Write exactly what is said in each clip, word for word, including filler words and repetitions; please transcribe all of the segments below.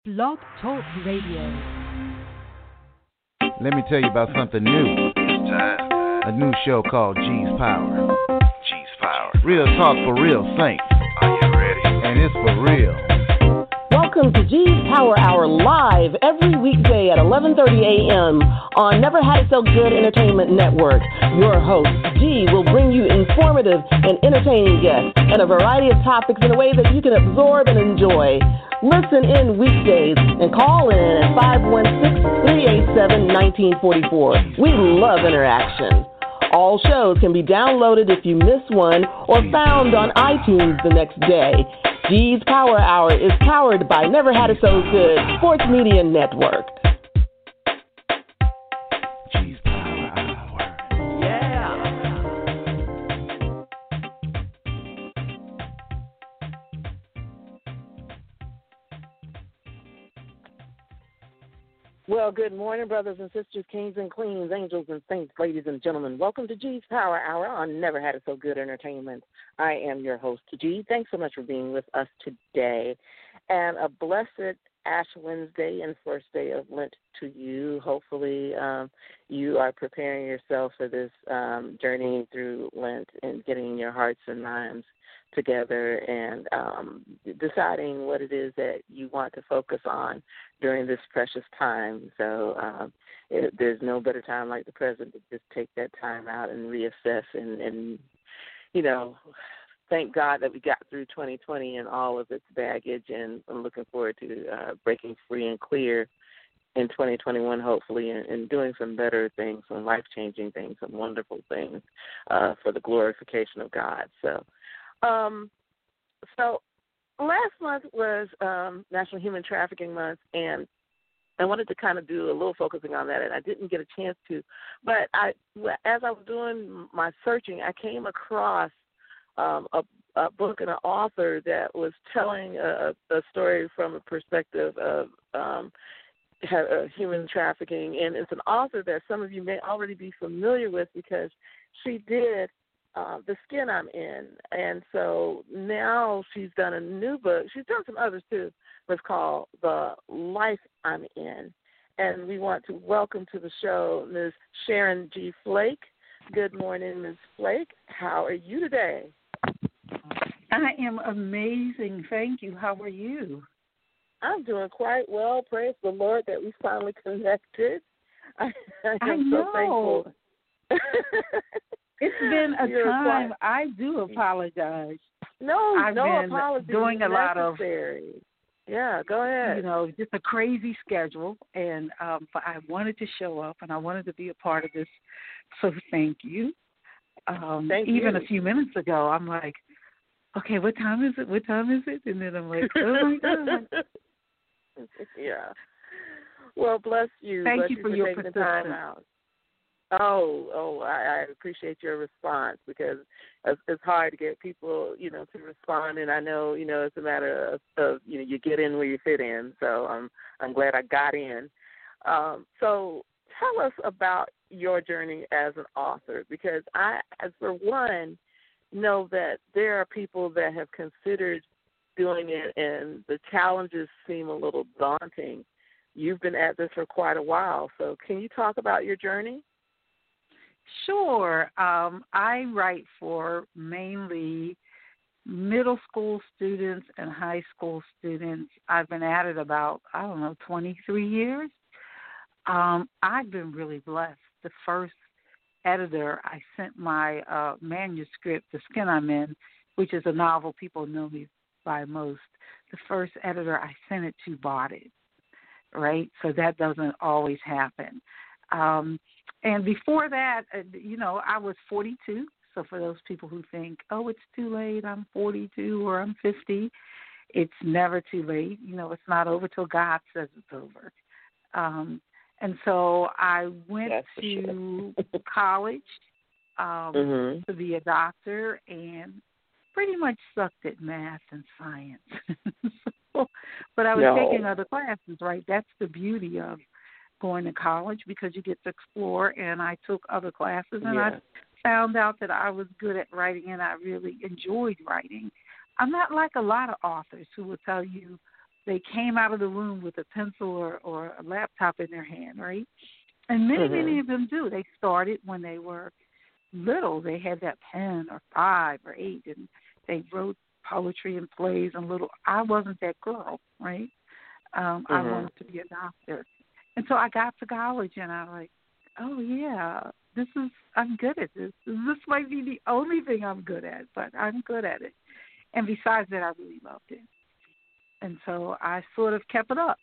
Blog Talk Radio. Let me tell you about something new. It's time. A new show called G's Power. G's Power. Real talk for real saints. Are you ready? And it's for real. Welcome to G's Power Hour live every weekday at eleven thirty a.m. on Never Had It So Good Entertainment Network. Your host, G, will bring you informative and entertaining guests and a variety of topics in a way that you can absorb and enjoy. Listen in weekdays and call in at five one six, three eight seven, one nine four four. We love interaction. All shows can be downloaded if you miss one or found on iTunes the next day. G's Power Hour is powered by Never Had It So Good Sports Media Network. G's Power Hour. Yeah. Well, good morning, brothers and sisters, kings and queens, angels and saints, ladies and gentlemen. Welcome to G's Power Hour on Never Had It So Good Entertainment. I am your host, G. Thanks so much for being with us today. And a blessed Ash Wednesday and first day of Lent to you. Hopefully um, you are preparing yourself for this um, journey through Lent and getting your hearts and minds together and um, deciding what it is that you want to focus on during this precious time. So um, it, there's no better time like the present to just take that time out and reassess and, and, you know, thank God that we got through twenty twenty and all of its baggage, and I'm looking forward to uh, breaking free and clear in twenty twenty-one, hopefully, and, and doing some better things, some life-changing things, some wonderful things uh, for the glorification of God. So, um, so last month was um, National Human Trafficking Month, and I wanted to kind of do a little focusing on that, and I didn't get a chance to. But I, as I was doing my searching, I came across um, a, a book and an author that was telling a, a story from a perspective of um, uh, human trafficking, and it's an author that some of you may already be familiar with because she did uh, The Skin I'm In, and so now she's done a new book. She's done some others too, but it's called The Life I'm In, and we want to welcome to the show Miz Sharon G. Flake. Good morning, Miz Flake. How are you today? I am amazing. Thank you. How are you? I'm doing quite well. Praise the Lord that we finally connected. I, I am I know. so thankful. It's been a You're time. quite... I do apologize. No, I've no been apologies doing a lot of, yeah, go ahead. You know, just a crazy schedule, and um, but I wanted to show up, and I wanted to be a part of this. So thank you. Um, thank even you. a few minutes ago, I'm like, okay, what time is it? What time is it? And then I'm like, oh my God. Yeah. Well, bless you. Thank bless you you for, for your taking the persistence. time out. Oh, oh, I, I appreciate your response because it's, it's hard to get people, you know, to respond. And I know, you know, it's a matter of, of you know, you get in where you fit in. So I'm, I'm glad I got in. Um, so tell us about your journey as an author, because I, as for one, know that there are people that have considered doing it and the challenges seem a little daunting. You've been at this for quite a while. So can you talk about your journey? Sure. Um, I write for mainly middle school students and high school students. I've been at it about, I don't know, twenty-three years. Um, I've been really blessed. The first editor, I sent my uh, manuscript, The Skin I'm In, which is a novel people know me by most. The first editor I sent it to bought it, right? So that doesn't always happen. Um, and before that, uh, you know, I was forty-two. So for those people who think, oh, it's too late, I'm forty-two or I'm fifty, it's never too late. You know, it's not over till God says it's over. Um, and so I went That's to sure. college um, mm-hmm. to be a doctor and pretty much sucked at math and science. so, but I was no. taking other classes, right? That's the beauty of going to college because you get to explore, and I took other classes, and yeah. I found out that I was good at writing, and I really enjoyed writing. I'm not like a lot of authors who will tell you, they came out of the room with a pencil or, or a laptop in their hand, right? And many, mm-hmm. many of them do. They started when they were little. They had that pen or five or eight, and they wrote poetry and plays and little. I wasn't that girl, right? Um, mm-hmm. I wanted to be a doctor. And so I got to college, and I was like, oh, yeah, this is, I'm good at this. This might be the only thing I'm good at, but I'm good at it. And besides that, I really loved it. And so I sort of kept it up.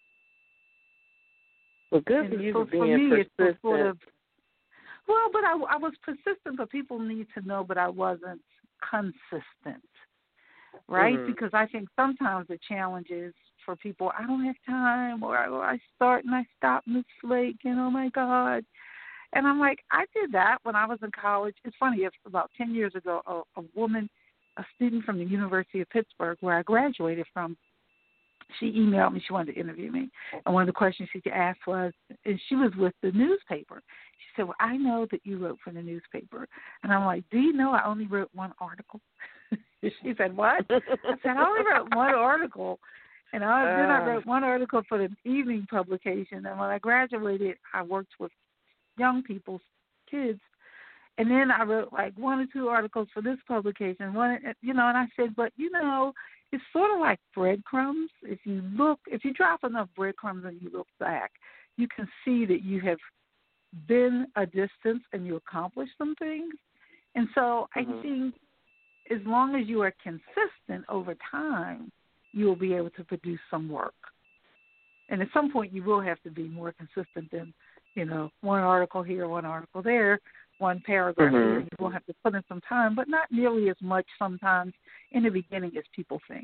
Well, good and for you so for for being me, persistent. It's sort of, well, but I, I was persistent, but people need to know, but I wasn't consistent, right? Mm-hmm. Because I think sometimes the challenge is for people, I don't have time, or I, or I start and I stop and it's late, and oh my God. And I'm like, I did that when I was in college. It's funny, it's about ten years ago, a, a woman, a student from the University of Pittsburgh, where I graduated from, she emailed me. She wanted to interview me. And one of the questions she asked was, and she was with the newspaper. She said, well, I know that you wrote for the newspaper. And I'm like, do you know I only wrote one article? She said, what? I said, I only wrote one article. And I, uh, then I wrote one article for the evening publication. And when I graduated, I worked with young people's kids. And then I wrote like one or two articles for this publication. One, you know, and I said, but, you know, it's sort of like breadcrumbs. If you look, if you drop enough breadcrumbs and you look back, you can see that you have been a distance and you accomplished some things. And so mm-hmm. I think as long as you are consistent over time, you will be able to produce some work. And at some point you will have to be more consistent than, you know, one article here, one article there, one paragraph mm-hmm. here. You will have to put in some time, but not nearly as much sometimes in the beginning as people think.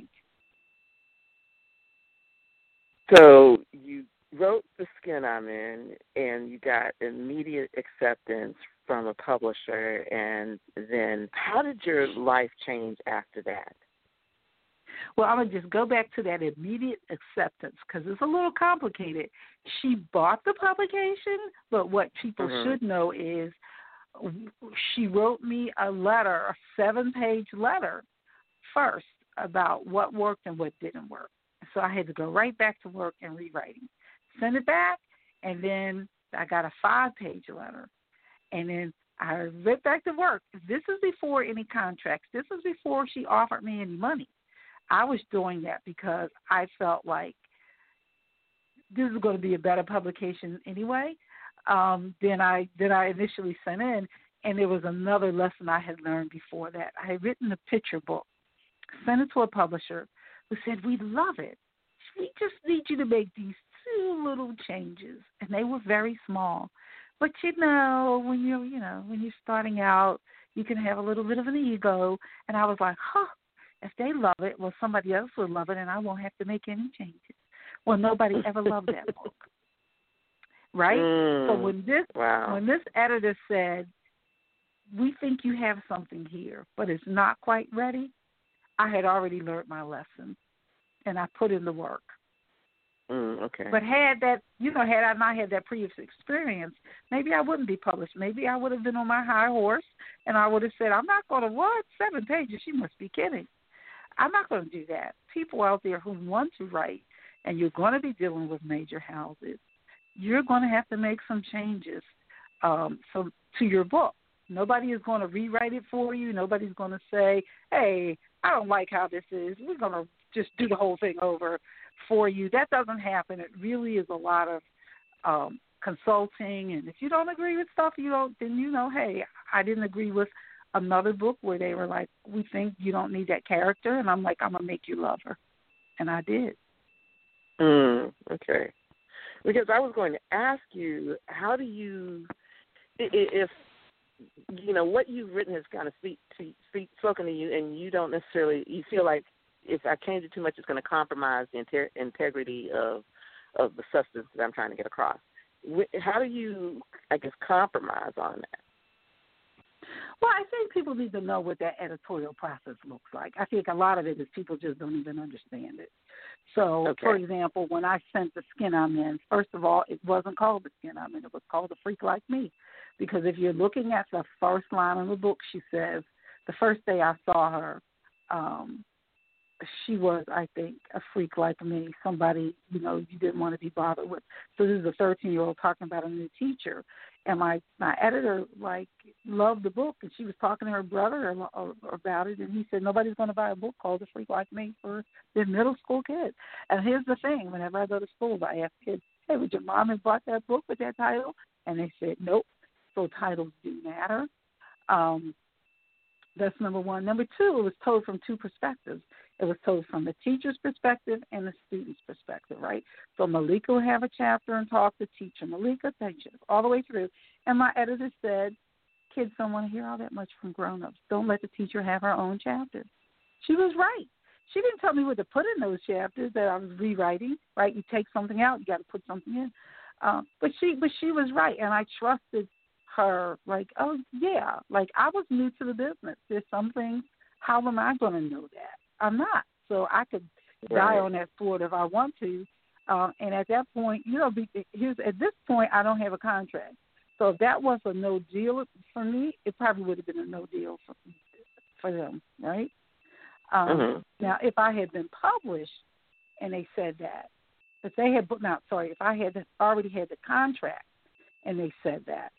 So you wrote The Skin I'm In, and you got immediate acceptance from a publisher, and then how did your life change after that? Well, I'm going to just go back to that immediate acceptance because it's a little complicated. She bought the publication, but what people mm-hmm. should know is she wrote me a letter, a seven-page letter first about what worked and what didn't work. So I had to go right back to work and rewriting. Send it back, and then I got a five-page letter. And then I went back to work. This is before any contracts. This is before she offered me any money. I was doing that because I felt like this is going to be a better publication anyway um, than I than I initially sent in. And there was another lesson I had learned before that. I had written a picture book, sent it to a publisher who said, we love it. We just need you to make these two little changes. And they were very small. But, you know, when you're, you know, when you're starting out, you can have a little bit of an ego. And I was like, huh, if they love it, well, somebody else will love it, and I won't have to make any changes. Well, nobody ever loved that book. Right? Mm, so when this wow. when this editor said, we think you have something here, but it's not quite ready, I had already learned my lesson, and I put in the work. Mm, okay. But had that, you know, had I not had that previous experience, maybe I wouldn't be published. Maybe I would have been on my high horse, and I would have said, I'm not going to, what? Seven pages? She must be kidding. I'm not going to do that. People out there who want to write, and you're going to be dealing with major houses, you're going to have to make some changes um, so, to your book. Nobody is going to rewrite it for you. Nobody's going to say, hey, I don't like how this is. We're going to just do the whole thing over for you. That doesn't happen. It really is a lot of um, consulting. And if you don't agree with stuff, you don't, then you know, hey, I didn't agree with another book where they were like, we think you don't need that character. And I'm like, I'm going to make you love her. And I did. Mm, okay. Because I was going to ask you, how do you, if, you know, what you've written has kind of speak to, speak, spoken to you, and you don't necessarily, you feel like if I change it too much, it's going to compromise the inter- integrity of of the substance that I'm trying to get across. How do you, I guess, compromise on that? Well, I think people need to know what that editorial process looks like. I think a lot of it is people just don't even understand it. So, okay. for example, when I sent The Skin I'm In, first of all, it wasn't called The Skin I'm In. It was called A Freak Like Me. Because if you're looking at the first line of the book, she says, the first day I saw her, um, she was, I think, a freak like me, somebody, you know, you didn't want to be bothered with. So this is a thirteen-year-old talking about a new teacher. And my, my editor, like, loved the book, and she was talking to her brother about it, and he said, nobody's going to buy a book called A Freak Like Me for their middle school kids. And here's the thing. Whenever I go to school, I ask kids, hey, would your mom have bought that book with that title? And they said, nope. So titles do matter. Um, that's number one. Number two, it was told from two perspectives. It was told from the teacher's perspective and the student's perspective, right? So Malika would have a chapter and talk to teacher. Malika, teacher, all the way through. And my editor said, kids don't want to hear all that much from grown-ups. Don't let the teacher have her own chapter. She was right. She didn't tell me what to put in those chapters that I was rewriting, right? You take something out, you got to put something in. Um, but she but she was right, and I trusted her, like, oh, yeah. Like, I was new to the business. There's some things, how am I going to know that? I'm not. So I could Right. die on that sword if I want to. Um, and at that point, you know, be, here's, at this point, I don't have a contract. So if that was a no deal for me, it probably would have been a no deal for, for them, right? Um, Mm-hmm. Now, if I had been published and they said that, if they had, not sorry, if I had already had the contract and they said that,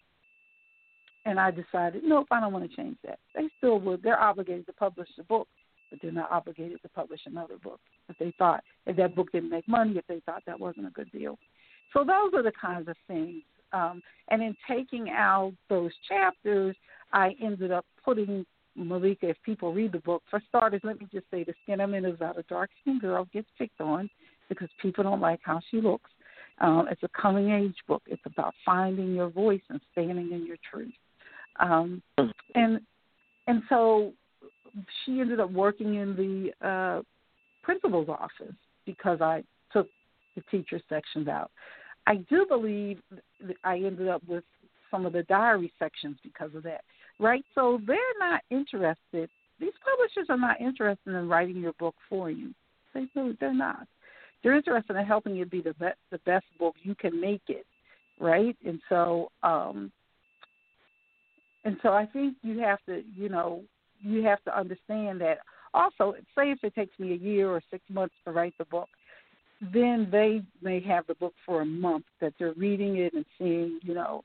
and I decided, nope, I don't want to change that, they still would. They're obligated to publish the book, but they're not obligated to publish another book if they thought, if that book didn't make money, if they thought that wasn't a good deal. So those are the kinds of things. Um, and in taking out those chapters, I ended up putting Malika, if people read the book, for starters, let me just say the skin I'm in is about a dark-skinned girl gets picked on because people don't like how she looks. Um, it's a coming-age book. It's about finding your voice and standing in your truth. Um, and and so she ended up working in the uh, principal's office because I took the teacher sections out. I do believe that I ended up with some of the diary sections because of that, right? So they're not interested. These publishers are not interested in writing your book for you. They really, they're not. They're interested in helping you be the best, the best book you can make it, right? And so, um, and so I think you have to, you know, you have to understand that. Also, say if it takes me a year or six months to write the book, then they may have the book for a month that they're reading it and seeing, you know,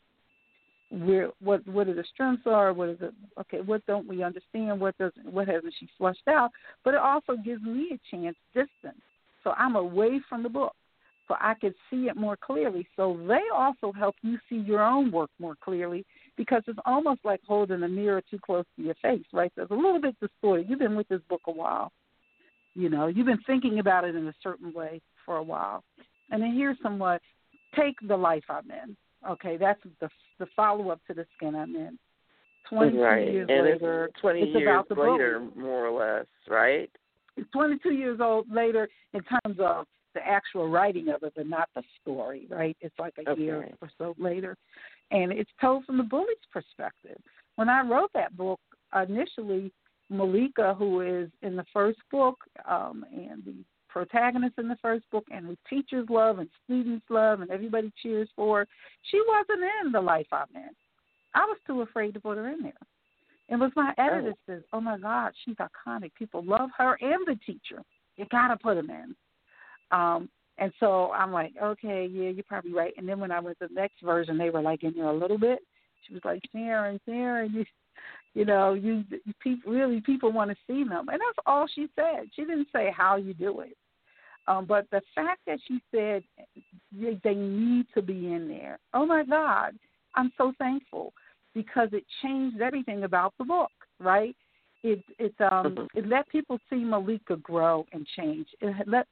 where what what are the strengths are, what is it? Okay, what don't we understand? What doesn't? What hasn't she flushed out? But it also gives me a chance, distance, so I'm away from the book, so I could see it more clearly. So they also help you see your own work more clearly because it's almost like holding a mirror too close to your face, right? So it's a little bit distorted. You've been with this book a while, you know. You've been thinking about it in a certain way for a while, and then here's somewhat. Take the life I'm in. Okay, that's the the follow up to the skin I'm in. Twenty-two right. years and later, it's twenty it's years about the later, bully. more or less, right? It's twenty-two years old later in terms of the actual writing of it, but not the story. Right? It's like a Okay. year or so later, and it's told from the bully's perspective. When I wrote that book initially, Malika, who is in the first book, um, and the protagonist in the first book, and who teachers love and students love and everybody cheers for, she wasn't in the life I'm in. I was too afraid to put her in there. It was my editor Oh. says, oh, my God, she's iconic. People love her and the teacher. You got to put them in. Um, and so I'm like, okay, yeah, you're probably right. And then when I went to the next version, they were like in there a little bit. She was like, Sharon, Sharon, you, you know, you, you people, really people want to see them. And that's all she said. She didn't say how you do it. Um, but the fact that she said they, they need to be in there, oh, my God, I'm so thankful because it changed everything about the book, right? It it um it let people see Malika grow and change. It let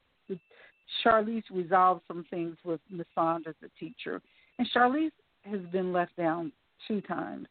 Charlize resolve some things with Miss Saunders, the teacher. And Charlize has been left down two times.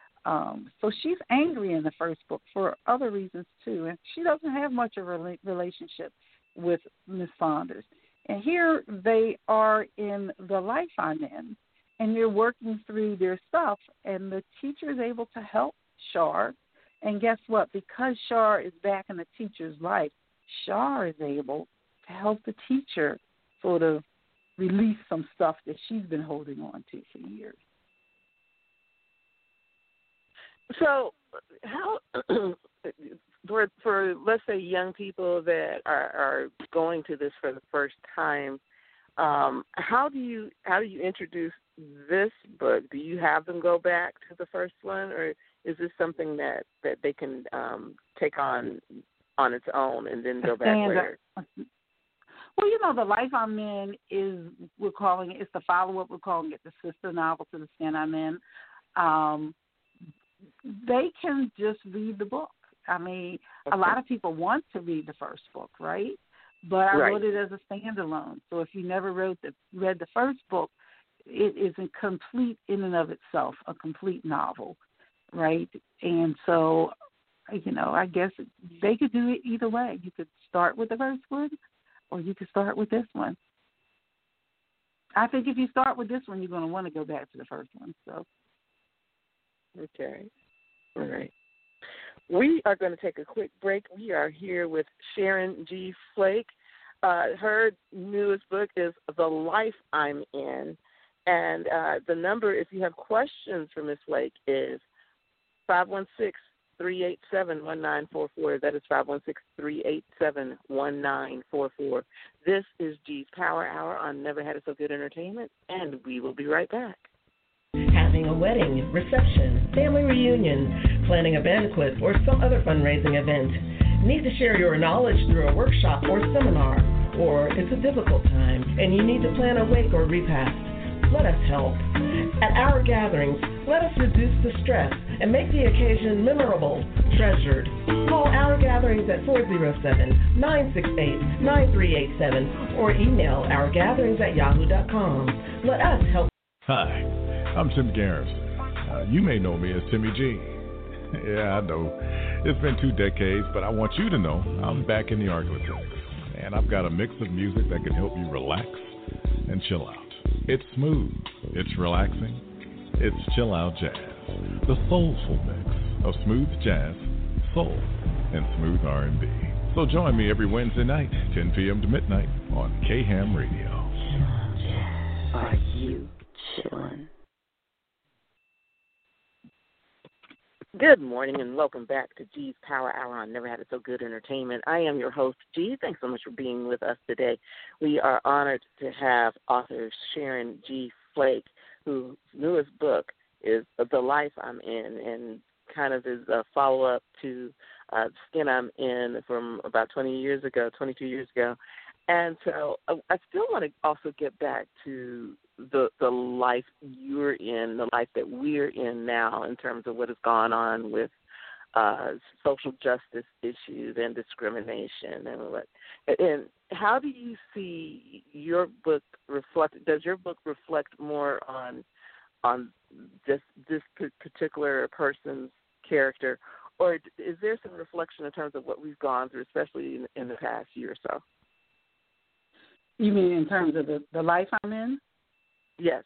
Um, so she's angry in the first book for other reasons, too. And she doesn't have much of a rela- relationship with Miss Saunders. And here they are in the life I'm in, and they're working through their stuff, and the teacher is able to help Char. And guess what? Because Char is back in the teacher's life, Char is able to help the teacher sort of release some stuff that she's been holding on to for years. So how for for let's say young people that are, are going to this for the first time, um, how do you how do you introduce this book? Do you have them go back to the first one, or is this something that, that they can um, take on on its own and then go back Stand later? Up. Well, you know, The Life I'm In is, we're calling it, it's the follow-up, we're calling it the sister novel to The Skin I'm In. Um, they can just read the book. I mean, okay. A lot of people want to read the first book, right? But I right. wrote it as a standalone. So if you never wrote the, read the first book, it is a complete in and of itself, a complete novel, right? And so, you know, I guess they could do it either way. You could start with the first one, or you could start with this one. I think if you start with this one, you're going to want to go back to the first one. So, okay, all right. We are going to take a quick break. We are here with Sharon G. Flake. Uh, her newest book is The Life I'm In, and uh, the number, if you have questions for Miz Flake, is five one six, three eight seven, one nine four four. That is five one six, three eight seven, one nine four four. This is G's Power Hour on Never Had It So Good Entertainment, and we will be right back. Having a wedding, reception, family reunion, planning a banquet, or some other fundraising event. Need to share your knowledge through a workshop or seminar, or it's a difficult time and you need to plan a wake or repast. Let us help. At our gatherings, let us reduce the stress and make the occasion memorable, treasured. Call our gatherings at four oh seven, nine six eight, nine three eight seven or email ourgatherings at yahoo dot com. Let us help. Hi, I'm Tim Garrison. Uh, you may know me as Timmy G. Yeah, I know. It's been two decades, but I want you to know I'm back in the arc of things. And I've got a mix of music that can help you relax and chill out. It's smooth, it's relaxing, it's chill out jazz. The soulful mix of smooth jazz, soul, and smooth R and B. So join me every Wednesday night, ten p.m. to midnight on K-Ham Radio. Are you chillin'? Good morning and welcome back to G's Power Hour on Never Had It So Good Entertainment. I am your host, G. Thanks so much for being with us today. We are honored to have author Sharon G. Flake, whose newest book is The Life I'm In, and kind of is a follow-up to uh, Skin I'm In from about twenty years ago, twenty-two years ago. And so uh, I still want to also get back to the the life you're in, the life that we're in now in terms of what has gone on with uh, social justice issues and discrimination and what. And how do you see your book reflect? Does your book reflect more on on this this particular person's character, or is there some reflection in terms of what we've gone through, especially in, in the past year or so? You mean in terms of the, the life I'm in? Yes.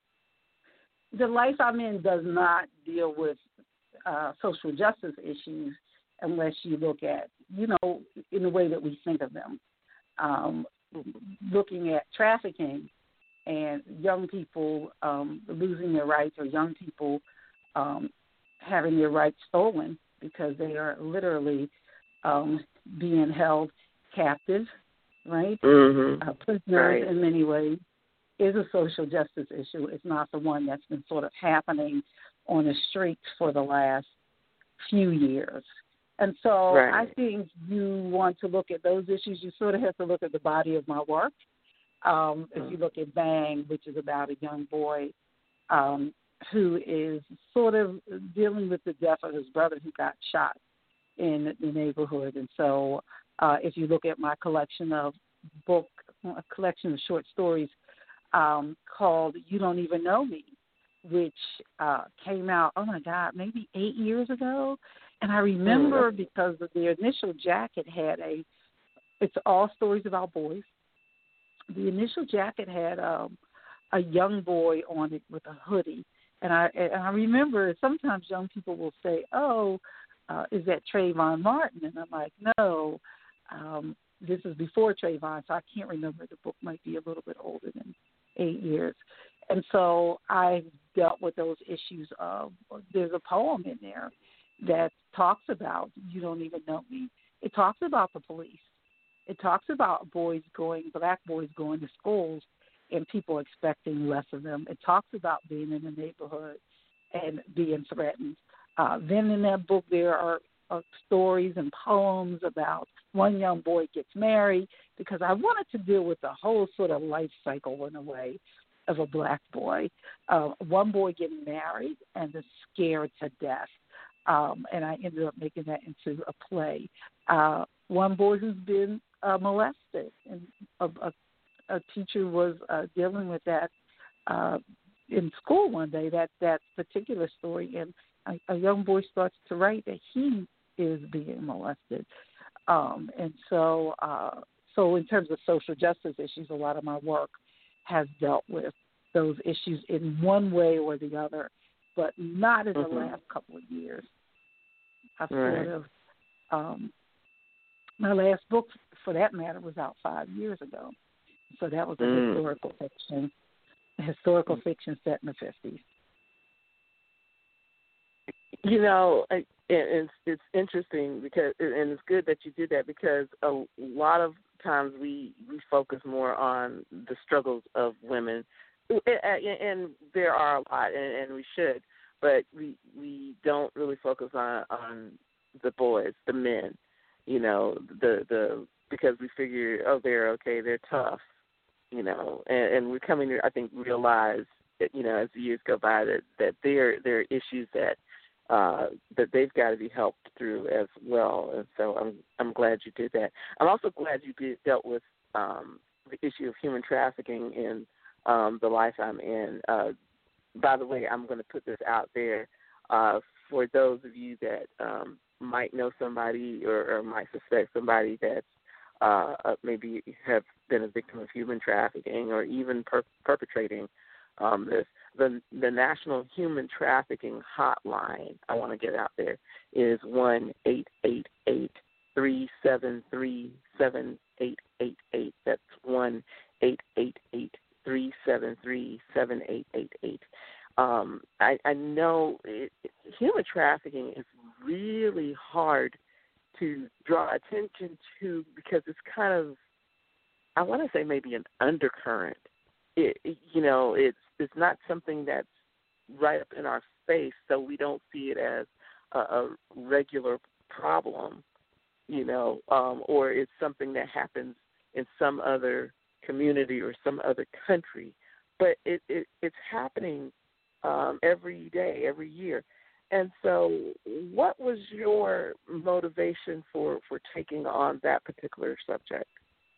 The Life I'm In does not deal with uh, social justice issues unless you look at, you know, in the way that we think of them. Um, looking at trafficking and young people um, losing their rights, or young people um, having their rights stolen because they are literally um, being held captive, right? Mm-hmm. Uh, prisoners right. in many ways, is a social justice issue. It's not the one that's been sort of happening on the streets for the last few years. And so right. I think you want to look at those issues. You sort of have to look at the body of my work. Um, if you look at Bang, which is about a young boy um, who is sort of dealing with the death of his brother who got shot in the neighborhood. And so uh, if you look at my collection of book, a collection of short stories um, called You Don't Even Know Me, which uh, came out, oh, my God, maybe eight years ago. And I remember mm. because of the initial jacket had a, it's all stories about boys. The initial jacket had um, a young boy on it with a hoodie. And I and I remember sometimes young people will say, oh, uh, is that Trayvon Martin? And I'm like, no, um, this is before Trayvon, so I can't remember. The book might be a little bit older than eight years. And so I dealt with those issues of, there's a poem in there that talks about You Don't Even Know Me. It talks about the police. It talks about boys going, black boys going to schools and people expecting less of them. It talks about being in the neighborhood and being threatened. Uh, then in that book there are, are stories and poems about one young boy gets married, because I wanted to deal with the whole sort of life cycle in a way of a black boy. Uh, one boy getting married and is scared to death. Um, and I ended up making that into a play. Uh, one boy who's been uh, molested, and a, a, a teacher was uh, dealing with that uh, in school one day, that, that particular story, and a, a young boy starts to write that he is being molested. Um, and so, uh, so in terms of social justice issues, a lot of my work has dealt with those issues in one way or the other, but not in the mm-hmm. last couple of years. I've right. sort of, um, my last book, for that matter, was out five years ago. So that was a mm. historical fiction, a historical fiction set in the fifties. You know, it's it's interesting because, and it's good that you did that, because a lot of times we, we focus more on the struggles of women, and there are a lot, and we should, but we we don't really focus on on the boys, the men, you know, the the because we figure, oh, they're okay, they're tough, you know, and, and we're coming to, I think, realize that, you know, as the years go by, that that there there are issues that. Uh, that they've got to be helped through as well, and so I'm I'm glad you did that. I'm also glad you did, dealt with um, the issue of human trafficking in um, the life I'm in. Uh, by the way, I'm going to put this out there uh, for those of you that um, might know somebody or, or might suspect somebody that's uh, maybe have been a victim of human trafficking or even per- perpetrating um, this. The, the National Human Trafficking Hotline, I want to get out there, is one eight eight eight, three seven three, seven eight eight eight. That's one eight eight eight, three seven three, seven eight eight eight. Um, I, I know it, human trafficking is really hard to draw attention to because it's kind of, I want to say maybe an undercurrent. It, it, you know, it's it's not something that's right up in our face, so we don't see it as a, a regular problem, you know, um, or it's something that happens in some other community or some other country. But it, it it's happening um, every day, every year. And so what was your motivation for, for taking on that particular subject?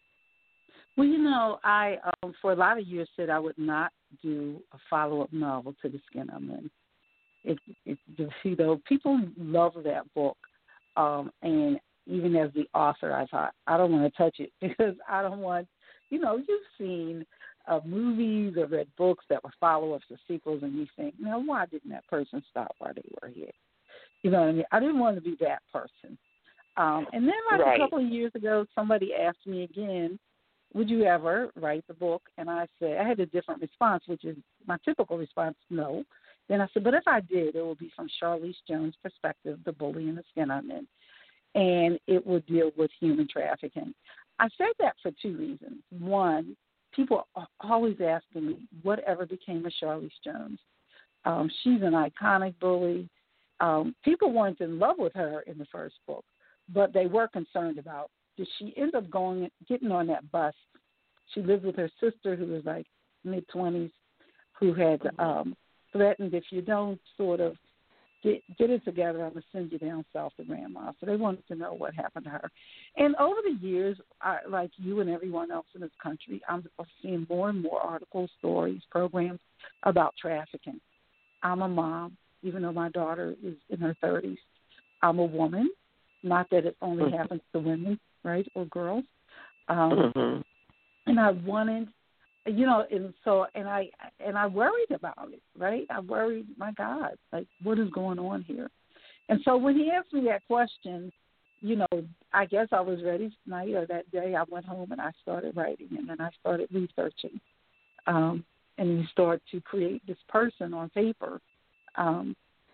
Well, you know, I um, for a lot of years said I would not do a follow-up novel to The Skin I'm In. It, it, you know, people love that book, um, and even as the author, I thought I don't want to touch it because I don't want, you know, you've seen uh, movies or read books that were follow-ups or sequels, and you think, now why didn't that person stop while they were here? You know what I mean? I didn't want to be that person. Um, and then, like right. a couple of years ago, somebody asked me again, would you ever write the book? And I said, I had a different response, which is my typical response, no. Then I said, but if I did, it would be from Charlize Jones' perspective, the bully in the skin I'm in. And it would deal with human trafficking. I said that for two reasons. One, people are always asking me, whatever became of Charlize Jones? Um, she's an iconic bully. Um, people weren't in love with her in the first book, but they were concerned about, did she end up going, getting on that bus? She lived with her sister, who was like mid-twenties, who had um, threatened, if you don't sort of get, get it together, I'm going to send you down south to Grandma. So they wanted to know what happened to her. And over the years, I, like you and everyone else in this country, I'm seeing more and more articles, stories, programs about trafficking. I'm a mom, even though my daughter is in her thirties. I'm a woman, not that it only happens to women, right, or girls. Um, mm-hmm. And I wanted, you know, and so, and I, and I worried about it, right? I worried, my God, like, what is going on here? And so when he asked me that question, you know, I guess I was ready tonight or that day. I went home and I started writing, and then I started researching. Um, and you start to create this person on paper. Um,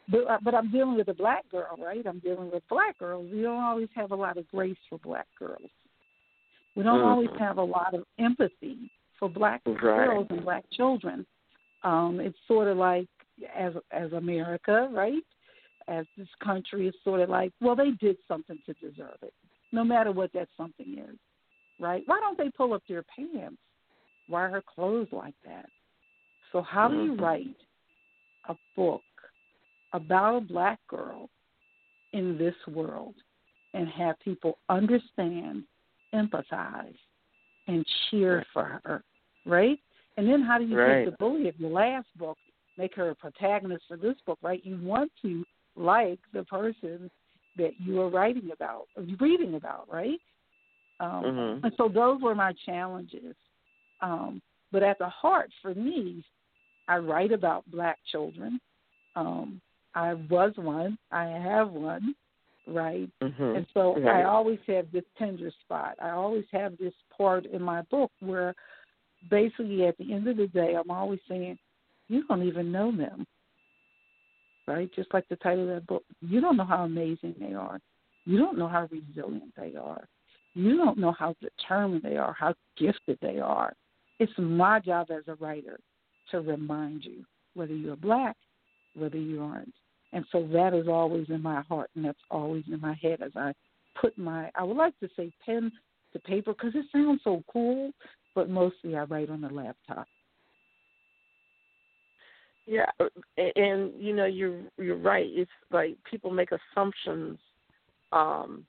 but uh, but I'm dealing with a black girl, right? I'm dealing with black girls. We don't always have a lot of grace for black girls. We don't mm-hmm. always have a lot of empathy for black right. girls and black children. Um, it's sort of like as as America, right? As this country is sort of like, well, they did something to deserve it, no matter what that something is, right? Why don't they pull up their pants? Why are her clothes like that? So how do you write a book about a black girl in this world and have people understand, empathize, and cheer for her, right? And then how do you right. take the bully of your last book, make her a protagonist for this book, right? You want to like the person that you are writing about, or reading about, right? Um, mm-hmm. And so those were my challenges. Um, but at the heart, for me, I write about black children. Um, I was one. I have one, right? Mm-hmm. And so right. I always have this tender spot. I always have this part in my book where basically at the end of the day, I'm always saying, you don't even know them, right? Just like the title of that book. You don't know how amazing they are. You don't know how resilient they are. You don't know how determined they are, how gifted they are. It's my job as a writer to remind you, whether you're black, whether you aren't. And so that is always in my heart, and that's always in my head as I put my, I would like to say pen to paper because it sounds so cool, but mostly I write on the laptop. Yeah, and, you know, you're, you're right. It's like people make assumptions um,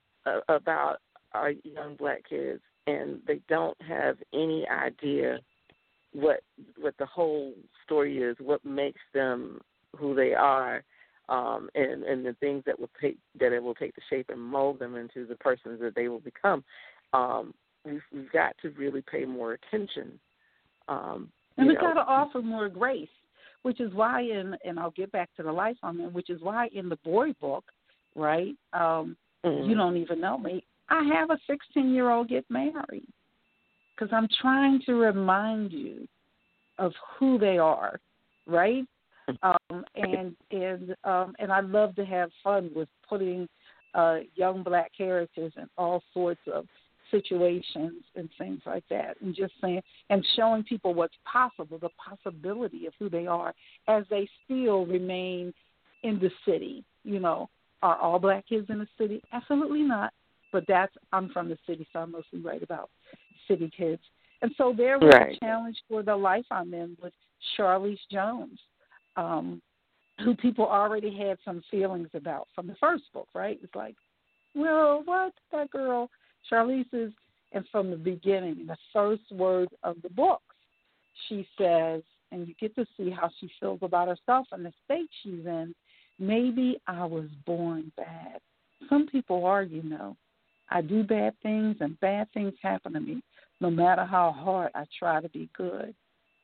about our young black kids, and they don't have any idea what what the whole story is, what makes them who they are, um, and, and the things that will take that it will take to shape and mold them into the persons that they will become. Um, we've, we've got to really pay more attention. Um, and we've got to offer more grace, which is why in, and I'll get back to the life I'm in, which is why in the boy book, right, um, mm-hmm. you don't even know me, I have a sixteen-year-old get married because I'm trying to remind you of who they are, right? Um, and and um, and I love to have fun with putting uh, young black characters in all sorts of situations and things like that, and just saying and showing people what's possible, the possibility of who they are as they still remain in the city. You know, are all black kids in the city? Absolutely not. But that's, I'm from the city, so I mostly write about city kids. And so there was right. a challenge for the life I'm in with Charlize Jones, um, who people already had some feelings about from the first book, right? It's like, well, what, that girl, Charlize is, and from the beginning, in the first word of the book, she says, and you get to see how she feels about herself and the state she's in, maybe I was born bad. Some people are, you know. I do bad things, and bad things happen to me, no matter how hard I try to be good.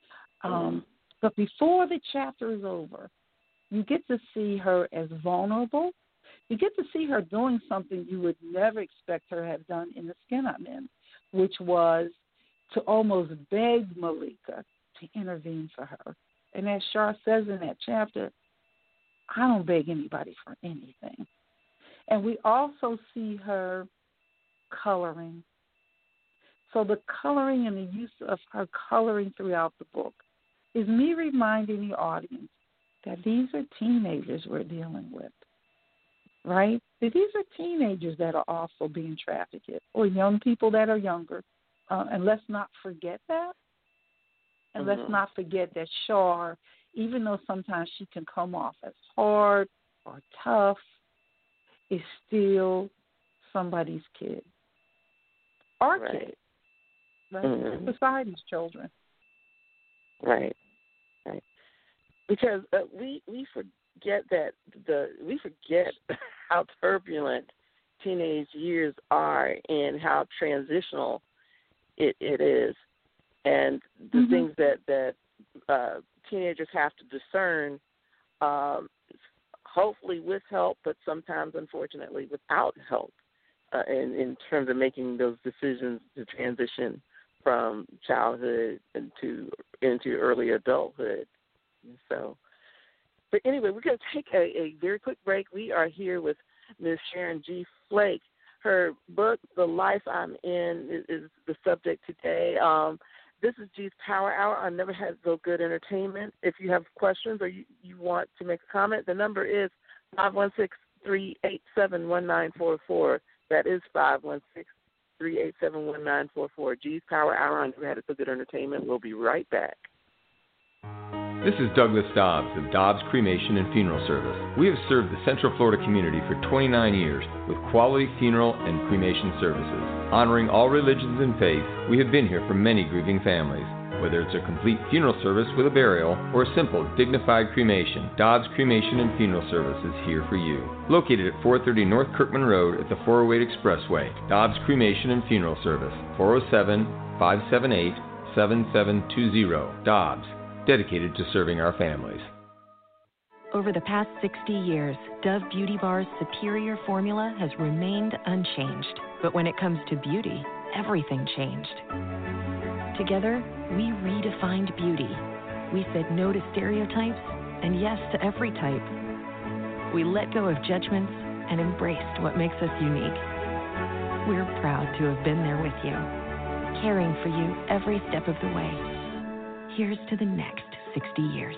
Um, but before the chapter is over, you get to see her as vulnerable. You get to see her doing something you would never expect her to have done in The Skin I'm In, which was to almost beg Malika to intervene for her. And as Char says in that chapter, I don't beg anybody for anything. And we also see her coloring. So the coloring and the use of her coloring throughout the book is me reminding the audience that these are teenagers we're dealing with, right? That these are teenagers that are also being trafficked, or young people that are younger. Uh, and let's not forget that. And mm-hmm. let's not forget that Char, even though sometimes she can come off as hard or tough, is still somebody's kid. Our right. kid. Right? Mm-hmm. Society's children. Right. Right. Because uh, we we forget that the we forget how turbulent teenage years are and how transitional it, it is, and the mm-hmm. things that that uh, teenagers have to discern, um, hopefully with help, but sometimes unfortunately without help, uh, in in terms of making those decisions to transition from childhood into into early adulthood. So but anyway, we're going to take a, a very quick break. We are here with Miz Sharon G. Flake. Her book, The Life I'm In, is, is the subject today. Um, this is G's Power Hour. I never had so good entertainment. If you have questions or you, you want to make a comment, the number is five one six, three eight seven, one nine four four. That is five one six, three eight seven, one nine four four. G's Power Hour. I never had so good entertainment. We'll be right back. This is Douglas Dobbs of Dobbs Cremation and Funeral Service. We have served the Central Florida community for twenty-nine years with quality funeral and cremation services. Honoring all religions and faiths, we have been here for many grieving families. Whether it's a complete funeral service with a burial or a simple, dignified cremation, Dobbs Cremation and Funeral Service is here for you. Located at four thirty North Kirkman Road at the four oh eight Expressway, Dobbs Cremation and Funeral Service, four oh seven, five seven eight, seven seven two zero. Dobbs, dedicated to serving our families. Over the past sixty years, Dove Beauty Bar's superior formula has remained unchanged. But when it comes to beauty, everything changed. Together, we redefined beauty. We said no to stereotypes and yes to every type. We let go of judgments and embraced what makes us unique. We're proud to have been there with you, caring for you every step of the way. Here's to the next sixty years.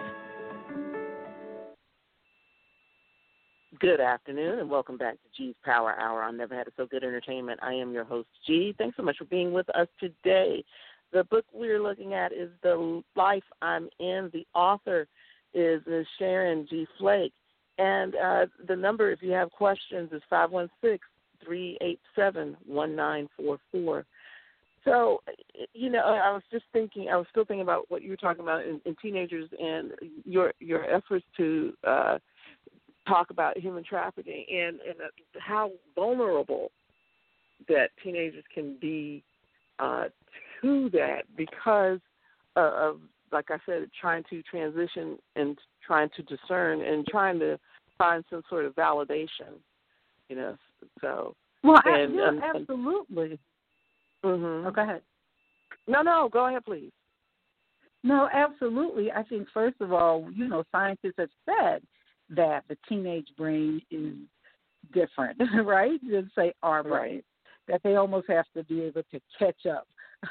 Good afternoon, and welcome back to G's Power Hour on Never Had It So Good Entertainment. I am your host, G. Thanks so much for being with us today. The book we're looking at is The Life I'm In. The author is Miz Sharon G. Flake. And uh, the number, if you have questions, is five one six, three eight seven, one nine four four. So, you know, I was just thinking, I was still thinking about what you were talking about in, in teenagers and your your efforts to uh, talk about human trafficking and, and how vulnerable that teenagers can be uh, to that because of, like I said, trying to transition and trying to discern and trying to find some sort of validation, you know, so. Well, and, yeah, and, absolutely. Mm-hmm. Oh, go ahead. No, no, go ahead, please. No, absolutely. I think, first of all, you know, scientists have said that the teenage brain is different, right, than, say, our brain, right. that they almost have to be able to catch up.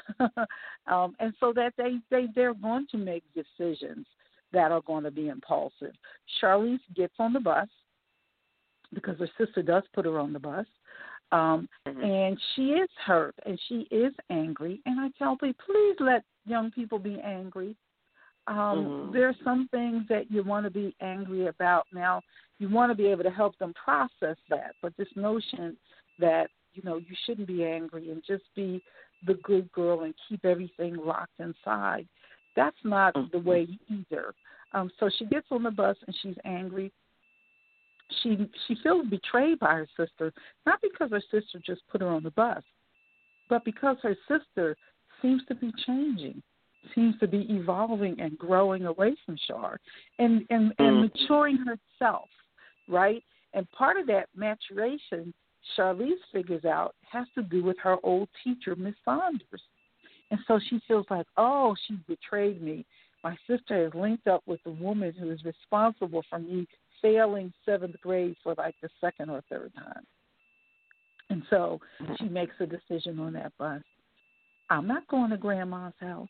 um, and so that they, they, they're going to make decisions that are going to be impulsive. Charlize gets on the bus because her sister does put her on the bus. Um, mm-hmm. And she is hurt and she is angry. And I tell people, please let young people be angry. Um, mm-hmm. There are some things that you want to be angry about. Now, you want to be able to help them process that. But this notion that, you know, you shouldn't be angry and just be the good girl and keep everything locked inside, that's not mm-hmm. the way either. Um, so she gets on the bus and she's angry. She she feels betrayed by her sister, not because her sister just put her on the bus, but because her sister seems to be changing, seems to be evolving and growing away from Char and, and, and maturing herself, right? And part of that maturation, Charlize figures out, has to do with her old teacher, Miss Saunders. And so she feels like, oh, she betrayed me. My sister has linked up with the woman who is responsible for me failing seventh grade for like the second or third time. And so she makes a decision on that bus. I'm not going to grandma's house,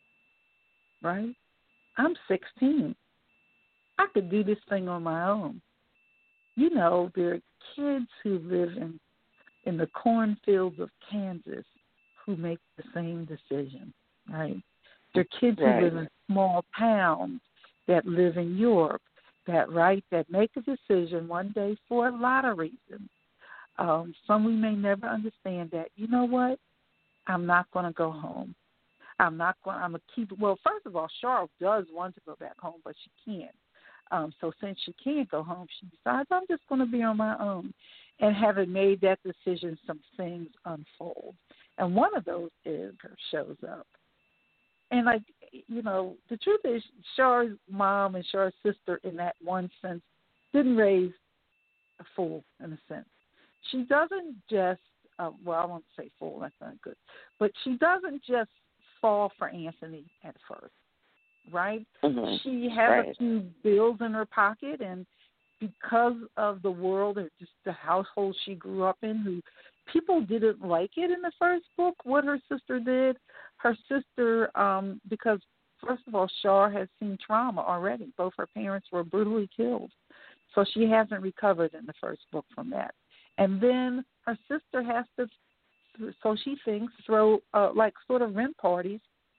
right? I'm sixteen. I could do this thing on my own. You know, there are kids who live in, in the cornfields of Kansas who make the same decision, right? There are kids right. who live in small towns that live in Europe, that right, that make a decision one day for a lot of reasons. Um, some we may never understand that. You know what? I'm not going to go home. I'm not going. I'm going to keep. Well, first of all, Charlotte does want to go back home, but she can't. Um, so since she can't go home, she decides I'm just going to be on my own. And having made that decision, some things unfold. And one of those is her shows up. And, like, you know, the truth is Char's mom and Char's sister, in that one sense, didn't raise a fool, in a sense. She doesn't just, uh, well, I won't say fool, that's not good, but she doesn't just fall for Anthony at first, right? Mm-hmm. She has right. a few bills in her pocket, and because of the world and just the household she grew up in, who people didn't like it in the first book, what her sister did. Her sister, um, because first of all, Shar has seen trauma already. Both her parents were brutally killed. So she hasn't recovered in the first book from that. And then her sister has to, so she thinks, throw uh, like sort of rent parties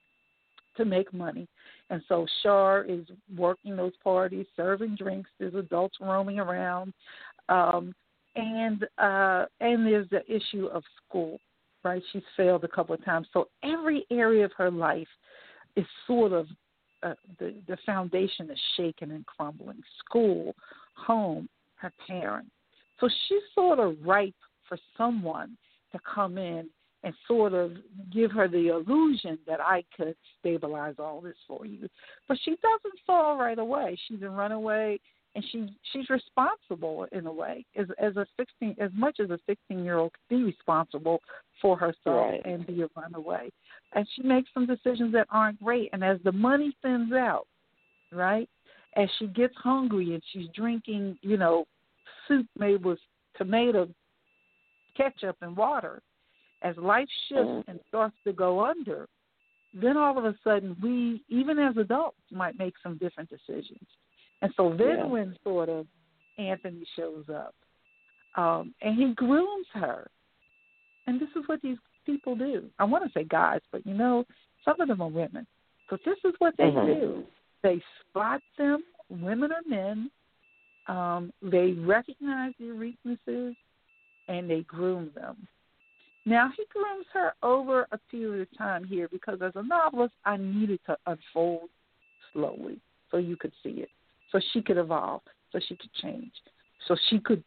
to make money. And so Shar is working those parties, serving drinks. There's adults roaming around. Um, and uh, and there's the issue of school, right? She's failed a couple of times. So every area of her life is sort of, uh, the, the foundation is shaken and crumbling. School, home, her parents. So she's sort of ripe for someone to come in and sort of give her the illusion that I could stabilize all this for you. But she doesn't fall right away. She's a runaway, and she she's responsible in a way. As as a sixteen, as much as a sixteen-year-old can be responsible for herself right. and be a runaway. And she makes some decisions that aren't great. And as the money thins out, right, as she gets hungry and she's drinking, you know, soup made with tomato ketchup and water, as life shifts and starts to go under, then all of a sudden we, even as adults, might make some different decisions. And so then yeah. when sort of Anthony shows up, um, and he grooms her, and this is what these people do. I want to say guys, but, you know, some of them are women. So this is what they mm-hmm. do. They spot them, women or men. Um, they recognize their weaknesses, and they groom them. Now, he grooms her over a period of time here because as a novelist, I needed to unfold slowly so you could see it, so she could evolve, so she could change, so she could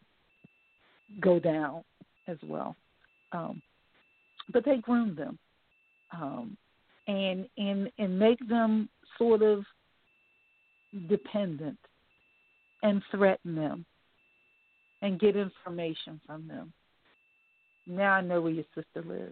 go down as well. Um, but they groom them um, and, and, and make them sort of dependent and threaten them and get information from them. Now I know where your sister lives.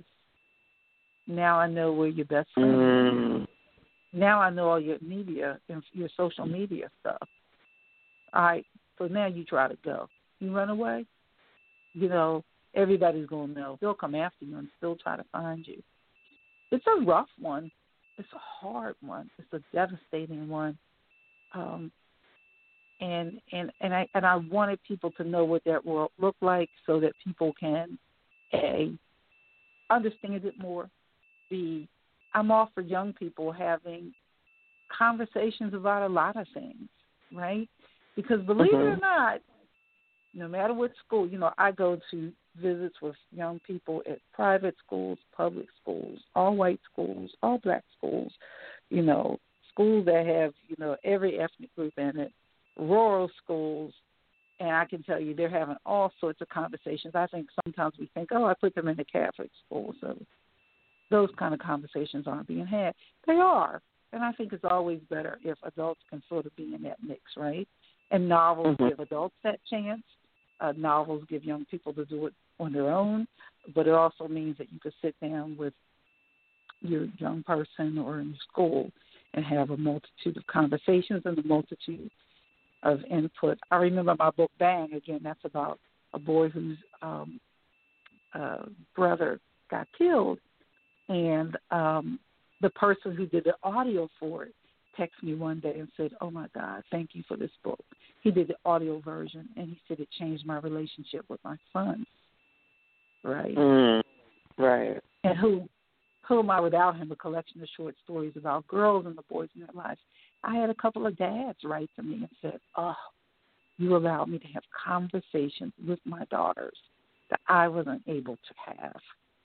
Now I know where your best friend mm. is. Now I know all your media, your social media stuff. All right, so now you try to go. You run away, you know, everybody's going to know. They'll come after you and still try to find you. It's a rough one. It's a hard one. It's a devastating one. Um, and and and I and I wanted people to know what that world looked like so that people can A, understand it more. B, I'm all for young people having conversations about a lot of things, right? Because believe mm-hmm. it or not, no matter what school, you know, I go to visits with young people at private schools, public schools, all white schools, all black schools, you know, schools that have, you know, every ethnic group in it, rural schools. And I can tell you they're having all sorts of conversations. I think sometimes we think, oh, I put them in the Catholic school, so those kind of conversations aren't being had. They are. And I think it's always better if adults can sort of be in that mix, right? And novels mm-hmm. give adults that chance. Uh, novels give young people to do it on their own. But it also means that you could sit down with your young person or in school and have a multitude of conversations and a multitude of input. I remember my book, Bang, again, that's about a boy whose um, uh, brother got killed. And um, the person who did the audio for it texted me one day and said, oh, my God, thank you for this book. He did the audio version, and he said it changed my relationship with my son. Right? Mm, right. And who, who am I without him? A collection of short stories about girls and the boys in their lives. I had a couple of dads write to me and said, oh, you allowed me to have conversations with my daughters that I wasn't able to have.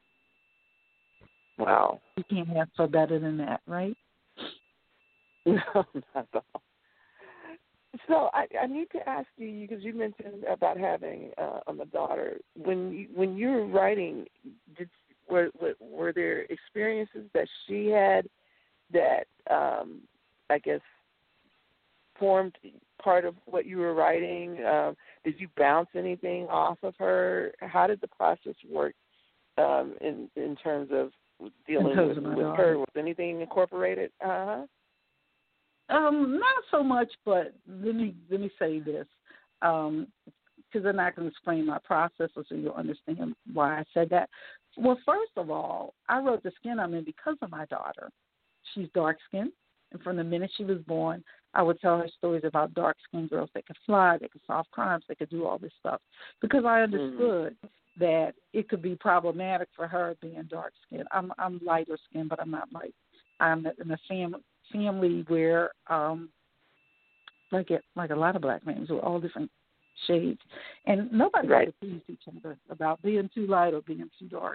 Wow. You can't have so better than that, right? No, not at all. So I, I need to ask you, because you mentioned about having uh, a daughter. When you, when you were writing, did were, were were there experiences that she had that um, I guess formed part of what you were writing? Um, did you bounce anything off of her? How did the process work um, in in terms of dealing with, with her? Was anything incorporated? Uh-huh. Um, not so much, but let me let me say this, because um, then I can explain my process so you'll understand why I said that. Well, first of all, I wrote The Skin I'm In because of my daughter. She's dark-skinned, and from the minute she was born, I would tell her stories about dark-skinned girls that could fly, they could solve crimes, they could do all this stuff, because I understood mm-hmm. that it could be problematic for her being dark-skinned. I'm I'm lighter-skinned, but I'm not light. I'm in a family family where, um, like it, like a lot of black families, we're all different shades, and nobody right. accused each other about being too light or being too dark.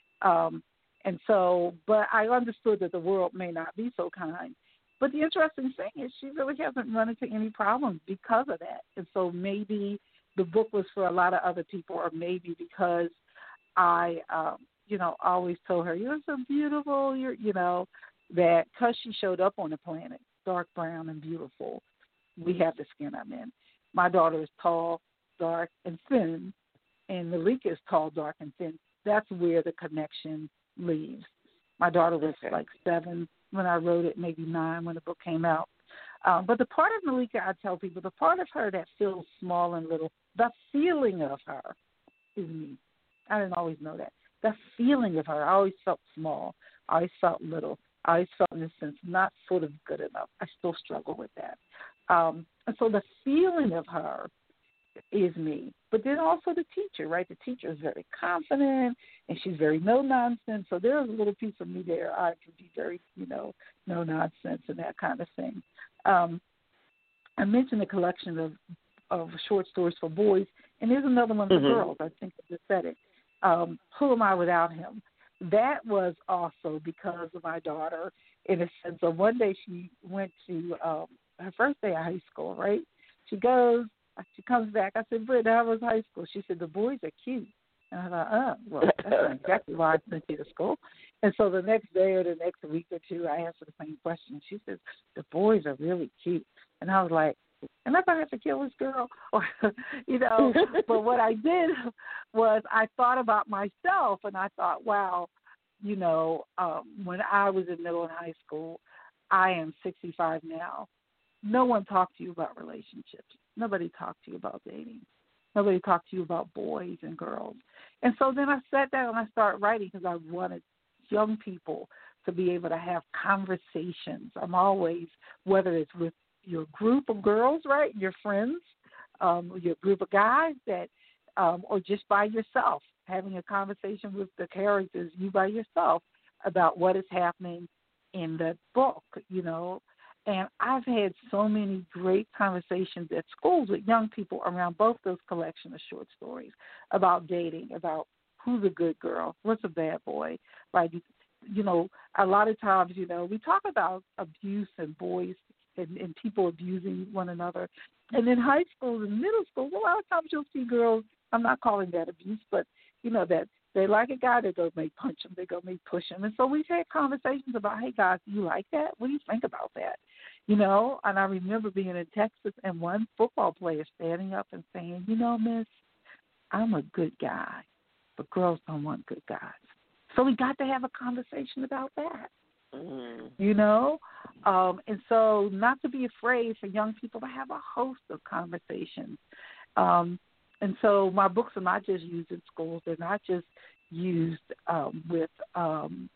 Um, and so, but I understood that the world may not be so kind. But the interesting thing is she really hasn't run into any problems because of that. And so maybe the book was for a lot of other people, or maybe because I, um, you know, always told her, you're so beautiful, you're, you know, that because she showed up on the planet, dark brown and beautiful, we have the skin I'm in. My daughter is tall, dark, and thin, and Malika is tall, dark, and thin. That's where the connection leaves. My daughter was okay. like seven when I wrote it, maybe nine when the book came out. Um, but the part of Malika, I tell people, the part of her that feels small and little, the feeling of her is me. I didn't always know that. The feeling of her, I always felt small. I always felt little. I always felt, in a sense, not sort of good enough. I still struggle with that. Um, and so the feeling of her is me. But then also the teacher, right? The teacher is very confident, and she's very no-nonsense. So there's a little piece of me there. I can be very, you know, no-nonsense and that kind of thing. Um, I mentioned a collection of, of short stories for boys, and there's another one for mm-hmm. girls. I think I just said it. Um, Who Am I Without Him? That was also because of my daughter, in a sense. So one day she went to um, her first day of high school, right? She goes, she comes back. I said, Britt, how was high school? She said, the boys are cute. And I thought, oh, well, that's not exactly why I sent you to school. And so the next day or the next week or two, I asked her the same question. She says, the boys are really cute. And I was like, am I going to have to kill this girl? Or, you know, but what I did was I thought about myself, and I thought, wow, you know, um, when I was in middle and high school, I am sixty-five now. No one talked to you about relationships. Nobody talked to you about dating. Nobody talked to you about boys and girls. And so then I sat down and I started writing because I wanted young people to be able to have conversations. I'm always, whether it's with your group of girls, right, your friends, um, your group of guys, that, um, or just by yourself, having a conversation with the characters, you by yourself, about what is happening in the book, you know. And I've had so many great conversations at schools with young people around both those collections of short stories about dating, about who's a good girl, what's a bad boy. Like, you know, a lot of times, you know, we talk about abuse and boys and, and people abusing one another. And in high school and middle school, a lot of times you'll see girls, I'm not calling that abuse, but, you know, that they like a guy, they go may punch him, they go may push him. And so we've had conversations about, hey, guys, do you like that? What do you think about that? You know, and I remember being in Texas and one football player standing up and saying, you know, miss, I'm a good guy, but girls don't want good guys. So we got to have a conversation about that, mm. you know. Um, and so not to be afraid for young people to have a host of conversations. Um, and so my books are not just used in schools. They're not just used um, with um,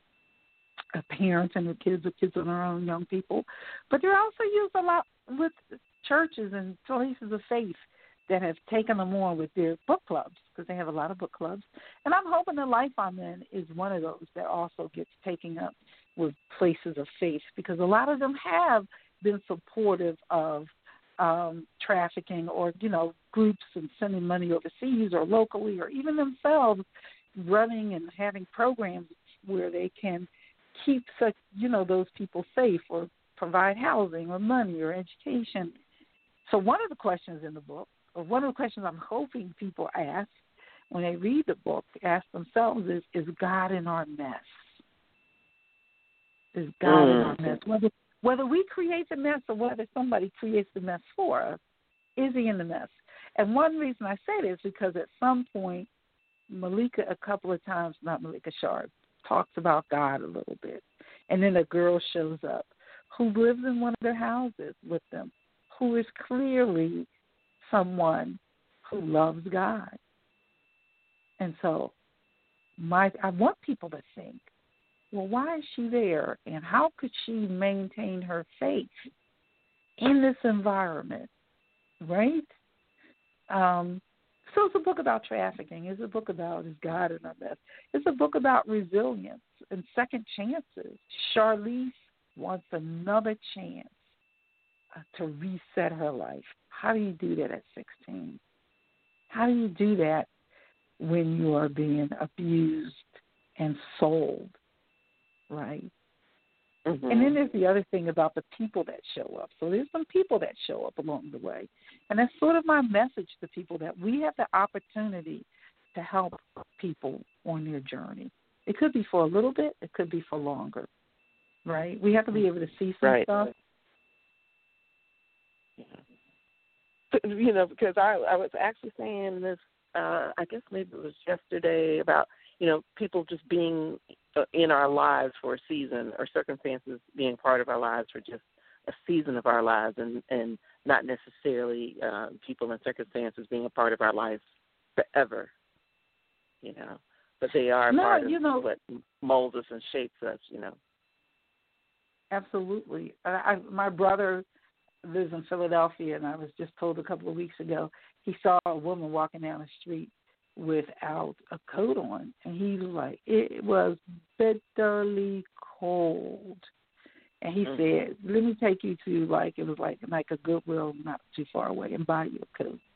parents and the kids or kids on their own, young people, but they're also used a lot with churches and places of faith that have taken them on with their book clubs, because they have a lot of book clubs. And I'm hoping The Life I'm In is one of those that also gets taken up with places of faith, because a lot of them have been supportive of um, trafficking or, you know, groups and sending money overseas or locally, or even themselves running and having programs where they can keep such, you know, those people safe or provide housing or money or education. So one of the questions in the book, or one of the questions I'm hoping people ask when they read the book, ask themselves is, is God in our mess? Is God mm. in our mess? Whether, whether we create the mess or whether somebody creates the mess for us, is he in the mess? And one reason I say this is because at some point, Malika a couple of times, not Malika Sharp, talks about God a little bit. And then a girl shows up who lives in one of their houses with them, who is clearly someone who loves God. And so my I want people to think, well, why is she there, and how could she maintain her faith in this environment, right? Um, so it's a book about trafficking. It's a book about is God in our midst. It's a book about resilience and second chances. Charlize wants another chance uh, to reset her life. How do you do that at sixteen? How do you do that when you are being abused and sold, right? Mm-hmm. And then there's the other thing about the people that show up. So there's some people that show up along the way. And that's sort of my message to people, that we have the opportunity to help people on their journey. It could be for a little bit. It could be for longer, right? We have to be able to see some right. stuff. Yeah. You know, because I, I was actually saying this, uh, I guess maybe it was yesterday, about, you know, people just being in our lives for a season, or circumstances being part of our lives for just a season of our lives, and, and not necessarily uh, people and circumstances being a part of our lives forever, you know. But they are no, part of you know, what molds us and shapes us, you know. Absolutely. I, I, my brother lives in Philadelphia, and I was just told a couple of weeks ago he saw a woman walking down the street without a coat on, and he was like, it was bitterly cold. And he mm-hmm. said, let me take you to, like, it was like like a Goodwill not too far away, and buy you a coat.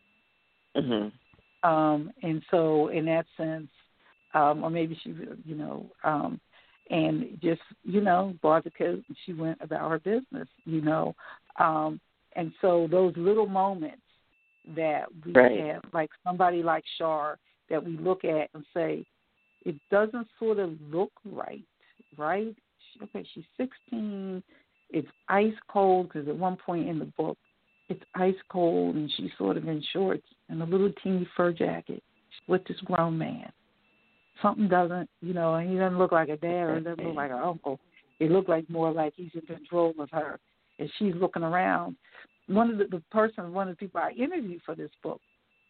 Mm-hmm. Um, and so in that sense, um, or maybe she, you know, um, and just, you know, bought the coat, and she went about her business, you know. Um, and so those little moments that we right. have, like somebody like Shar, that we look at and say, it doesn't sort of look right, right? Okay, she's sixteen. It's ice cold, because at one point in the book, it's ice cold, and she's sort of in shorts and a little teeny fur jacket with this grown man. Something doesn't, you know, and he doesn't look like a dad, or he doesn't look like an uncle. It looked like more like he's in control of her, and she's looking around. One of the, the person, one of the people I interviewed for this book,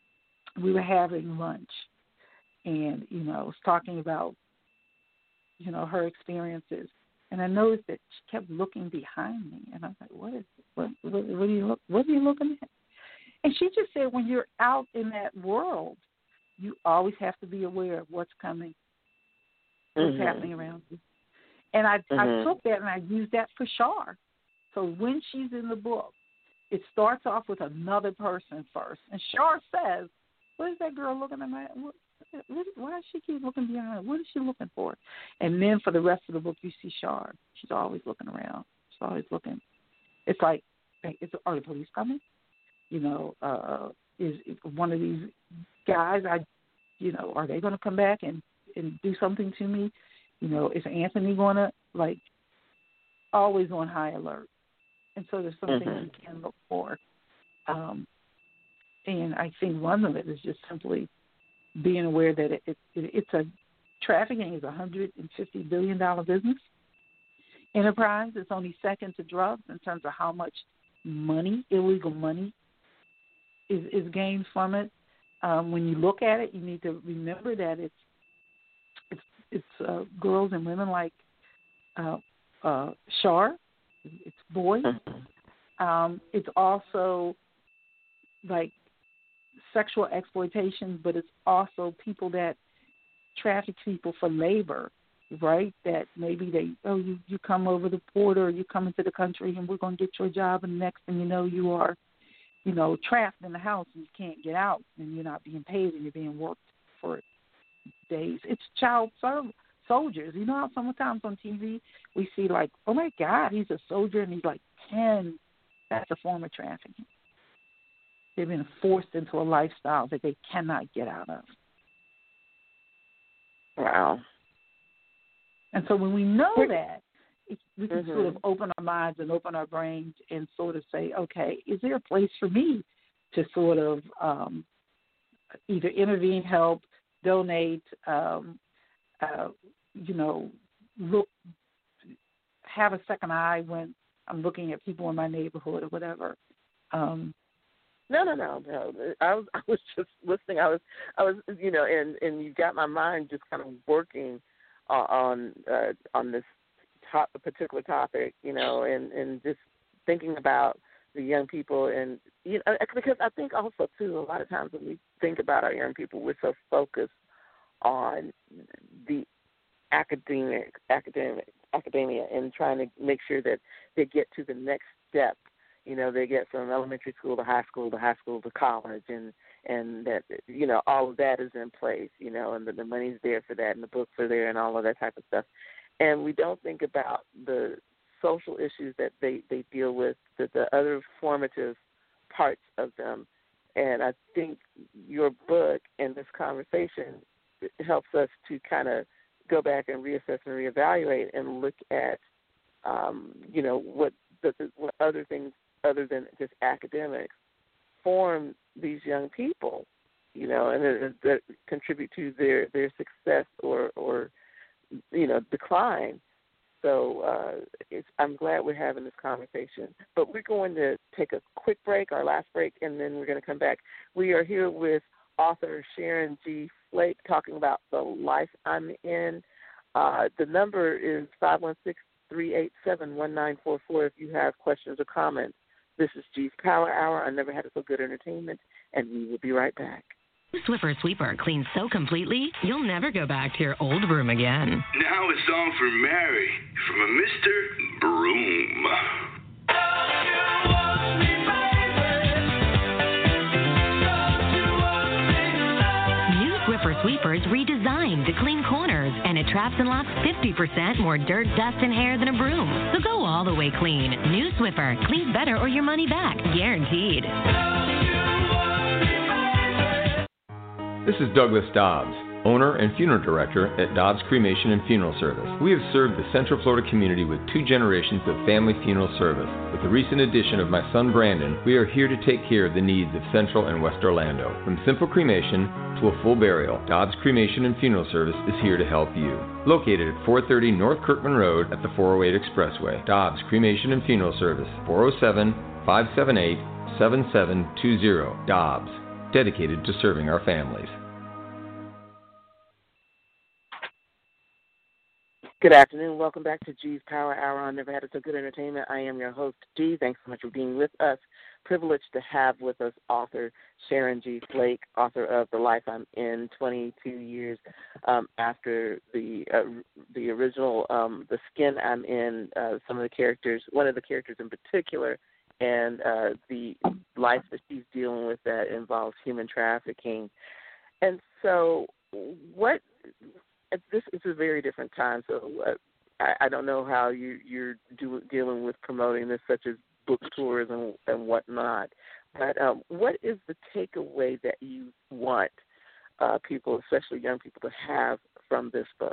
we were having lunch, and, you know, I was talking about, you know, her experiences. And I noticed that she kept looking behind me, and I was like, "What is? What? What, what are you look? What are you looking at?" And she just said, "When you're out in that world, you always have to be aware of what's coming, what's mm-hmm. happening around you." And I, mm-hmm. I took that and I used that for Shar. So when she's in the book, it starts off with another person first, and Shar says, "What is that girl looking at? My, what, Why does she keep looking behind her? What is she looking for?" And then for the rest of the book, you see Shar. She's always looking around. She's always looking. It's like, is, are the police coming? You know, uh, is, is one of these guys, I, you know, are they going to come back and, and do something to me? You know, is Anthony going to, like, always on high alert? And so there's some mm-hmm. things you can look for. Um, and I think one of it is just simply being aware that it, it, it, it's a trafficking is a one hundred fifty billion dollars business enterprise. It's only second to drugs in terms of how much money, illegal money, is, is gained from it. Um, when you look at it, you need to remember that it's it's it's uh, girls and women like uh, uh, Shar. It's boys. Um, it's also like sexual exploitation, but it's also people that traffic people for labor, right? That maybe they, oh, you, you come over the border, or you come into the country, and we're going to get your job, and the next thing you know, you are, you know, trapped in the house, and you can't get out, and you're not being paid, and you're being worked for days. It's child serv- soldiers. You know how sometimes on T V we see, like, oh, my God, he's a soldier, and he's like ten. That's a form of trafficking. They've been forced into a lifestyle that they cannot get out of. Wow. And so when we know that, it, we can mm-hmm. sort of open our minds and open our brains and sort of say, okay, is there a place for me to sort of um, either intervene, help, donate, um, uh, you know, look, have a second eye when I'm looking at people in my neighborhood or whatever. Um, No, no, no, no. I was, I was just listening. I was, I was, you know, and, and you got my mind just kind of working uh, on uh, on this top, particular topic, you know, and, and just thinking about the young people, and you know, because I think also too, a lot of times when we think about our young people, we're so focused on the academic, academic, academia, and trying to make sure that they get to the next step. You know, they get from elementary school to high school to high school to college, and, and that, you know, all of that is in place, you know, and the, the money's there for that, and the books are there, and all of that type of stuff. And we don't think about the social issues that they, they deal with, the, the other formative parts of them. And I think your book and this conversation helps us to kind of go back and reassess and reevaluate and look at, um, you know, what, the, what other things other than just academics form these young people, you know, and that, that contribute to their, their success or, or, you know, decline. So uh, it's, I'm glad we're having this conversation. But we're going to take a quick break, our last break, and then we're going to come back. We are here with author Sharon G. Flake talking about The Life I'm In. Uh, the number is five one six, three eight seven, one nine four four if you have questions or comments. This is G's Power Hour. I never had so good entertainment, and we will be right back. Swiffer Sweeper cleans so completely, you'll never go back to your old broom again. Now it's on for Mary from a Mister Broom. New Swiffer Sweepers redesigned to clean corners, and it traps and locks fifty percent more dirt, dust, and hair than a broom. So go all the way clean. New Swiffer. Cleans better or your money back. Guaranteed. This is Douglas Dobbs, owner and funeral director at Dobbs Cremation and Funeral Service. We have served the Central Florida community with two generations of family funeral service. With the recent addition of my son Brandon, we are here to take care of the needs of Central and West Orlando. From simple cremation to a full burial, Dobbs Cremation and Funeral Service is here to help you. Located at four thirty North Kirkman Road at the four oh eight Expressway. Dobbs Cremation and Funeral Service, four oh seven, five seven eight, seven seven two zero. Dobbs, dedicated to serving our families. Good afternoon. Welcome back to G's Power Hour on Never Had So Good Entertainment. I am your host, G. Thanks so much for being with us. Privileged to have with us author Sharon G. Flake, author of The Life I'm In, twenty-two years um, after the uh, the original um, The Skin I'm In, uh, some of the characters, one of the characters in particular, and uh, the life that she's dealing with that involves human trafficking. And so what... This is a very different time, so uh, I, I don't know how you, you're do, dealing with promoting this, such as book tours and, and whatnot. But um, what is the takeaway that you want uh, people, especially young people, to have from this book?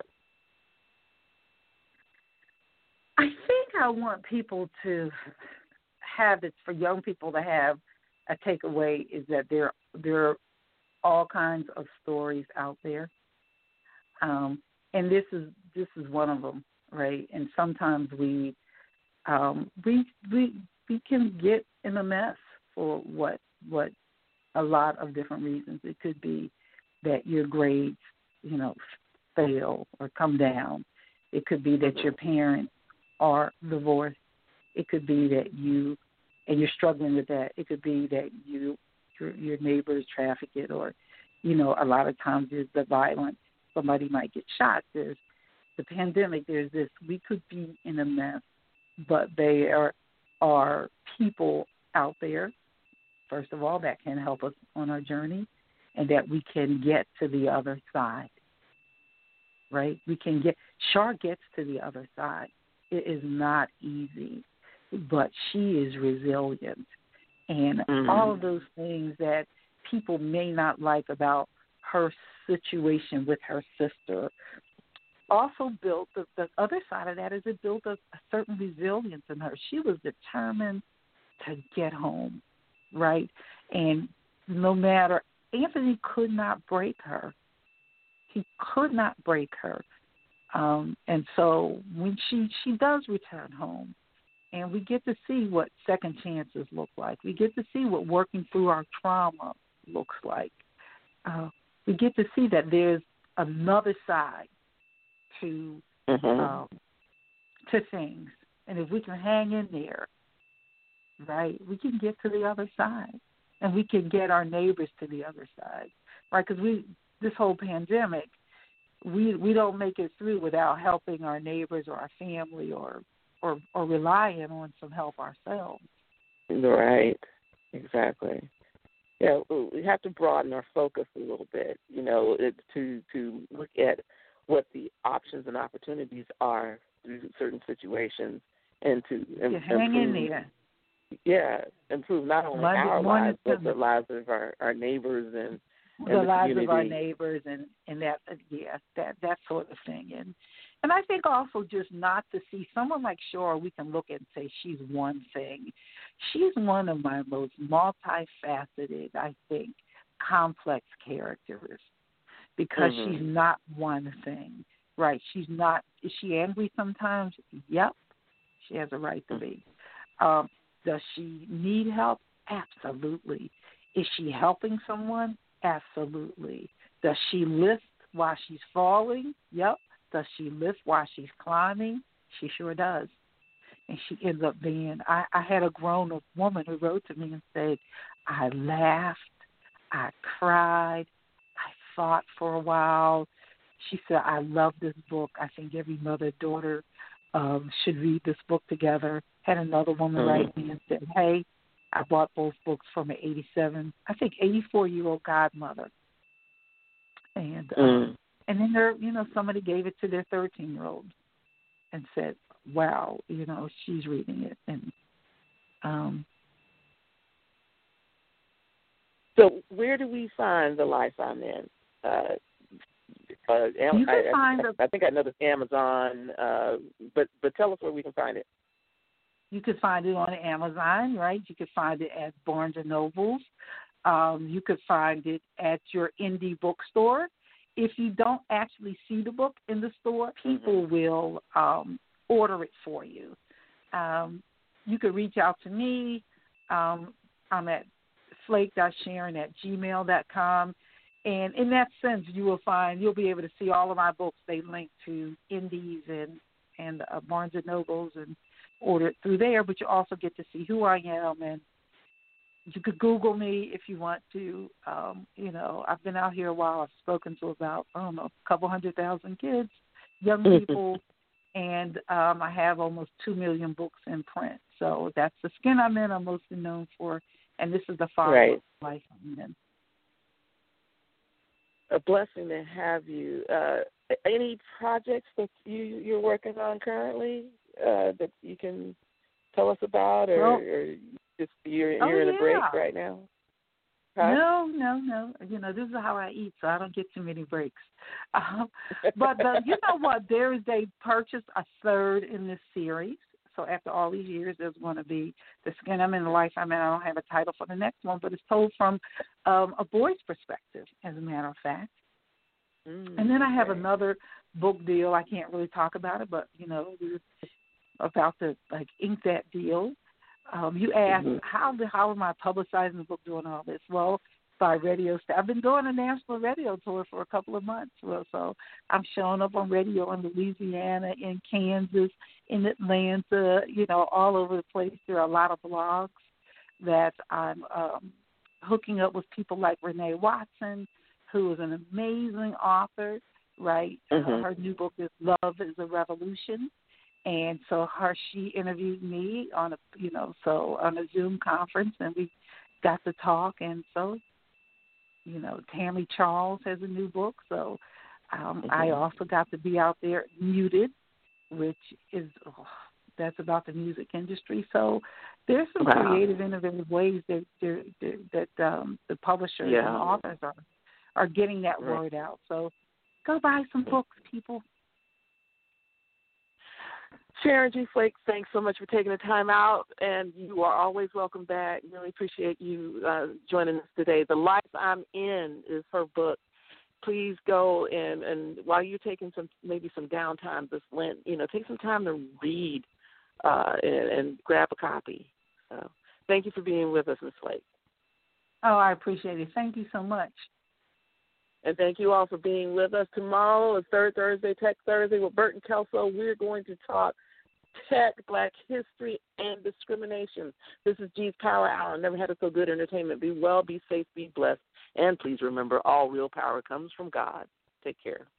I think I want people to have it, for young people to have a takeaway, is that there, there are all kinds of stories out there. Um, and this is this is one of them, right? And sometimes we um, we we we can get in a mess for what what a lot of different reasons. It could be that your grades, you know, fail or come down. It could be that your parents are divorced. It could be that you and you're struggling with that. It could be that you your, your neighbors traffic it, or you know, a lot of times there's the violence. Somebody might get shot. There's the pandemic. There's this. We could be in a mess, but there are people out there, first of all, that can help us on our journey, and that we can get to the other side. Right? We can get. Shar gets to the other side. It is not easy, but she is resilient, and mm-hmm. all of those things that people may not like about her situation with her sister also built, the, the other side of that is it built a, a certain resilience in her. She was determined to get home, right? And no matter, Anthony could not break her. He could not break her. Um, and so when she, she does return home, and we get to see what second chances look like. We get to see what working through our trauma looks like. Uh, we get to see that there's another side to mm-hmm. um, to things, and if we can hang in there, right, we can get to the other side, and we can get our neighbors to the other side, right? Because we this whole pandemic, we we don't make it through without helping our neighbors or our family or or, or relying on some help ourselves. Right, exactly. Yeah, we have to broaden our focus a little bit, you know, it, to to look at what the options and opportunities are through certain situations, and to im- yeah, hang improve, in there. Yeah, improve not only One, our one lives, but the the, lives of our, our neighbors and, and the, the lives community. of our neighbors and, and that, yeah, that that sort of thing. And and I think also just not to see someone like Shora, we can look at and say she's one thing. She's one of my most multifaceted, I think, complex characters because mm-hmm. she's not one thing, right? She's not, is she angry sometimes? Yep, she has a right to be. Um, does she need help? Absolutely. Is she helping someone? Absolutely. Does she lift while she's falling? Yep. Does she lift while she's climbing? She sure does. And she ends up being, I, I had a grown-up woman who wrote to me and said, I laughed, I cried, I thought for a while. She said, I love this book. I think every mother and daughter um, should read this book together. Had another woman mm-hmm. write me and said, hey, I bought both books from an eighty-seven, I think eighty-four-year-old godmother. And mm. um, and then there, you know, somebody gave it to their thirteen-year-old and said, wow, you know, she's reading it. And um, so where do we find The Life I'm In? Uh, uh, you can I, find I, a, I think I know this Amazon, uh, but but tell us where we can find it. You could find it on Amazon, right? You could find it at Barnes and Nobles. Um, you could find it at your indie bookstore. If you don't actually see the book in the store, people mm-hmm. will um, order it for you. Um, you could reach out to me. Um, I'm at flake dot sharon at gmail dot com. And in that sense, you will find, you'll be able to see all of my books. They link to indies and, and uh, Barnes and Nobles and order it through there, but you also get to see who I am, and you could Google me if you want to. Um, you know, I've been out here a while. I've spoken to about, I don't know, a couple hundred thousand kids, young people, and um, I have almost two million books in print. So that's The Skin I'm In, I'm mostly known for, and this is the follow-up right. Life I'm In. A blessing to have you. Uh, any projects that you, you're working on currently uh, that you can tell us about, or, well, or just you're, you're oh, in a yeah. break right now? Huh? No, no, no. You know, this is how I eat, so I don't get too many breaks. Uh, but the, you know what? There is a purchase a third in this series. So after all these years, there's going to be The Skin I'm In, The Life I'm In. I don't have a title for the next one, but it's told from um, a boy's perspective, as a matter of fact. Mm, and then I have okay. another book deal. I can't really talk about it, but, you know, we're about to, like, ink that deal. Um, you asked, mm-hmm. how the, how am I publicizing the book, doing all this? Well, by radio. I've been doing a national radio tour for a couple of months. Well, so I'm showing up on radio in Louisiana, in Kansas, in Atlanta, you know, all over the place. There are a lot of blogs that I'm um, hooking up with people like Renee Watson, who is an amazing author, right? Mm-hmm. Uh, her new book is Love is a Revolution. And so her, she interviewed me on a, you know, so on a Zoom conference, and we got to talk. And so, you know, Tammy Charles has a new book. So um, mm-hmm. I also got to be out there muted, which is, oh, that's about the music industry. So there's some wow. creative, innovative ways that that, that um, the publishers yeah. and authors are, are getting that right. word out. So go buy some books, people. Sharon G. Flake, thanks so much for taking the time out, and you are always welcome back. Really appreciate you uh, joining us today. The Life I'm In is her book. Please go and, and while you're taking some maybe some downtime this Lent, you know, take some time to read uh, and, and grab a copy. So thank you for being with us, Miz Flake. Oh, I appreciate it. Thank you so much. And thank you all for being with us. Tomorrow is Third Thursday, Tech Thursday with Bert and Kelso. We're going to talk tech, Black history, and discrimination. This is G's Power Hour. Never had it so good entertainment. Be well, be safe, be blessed. And please remember, all real power comes from God. Take care.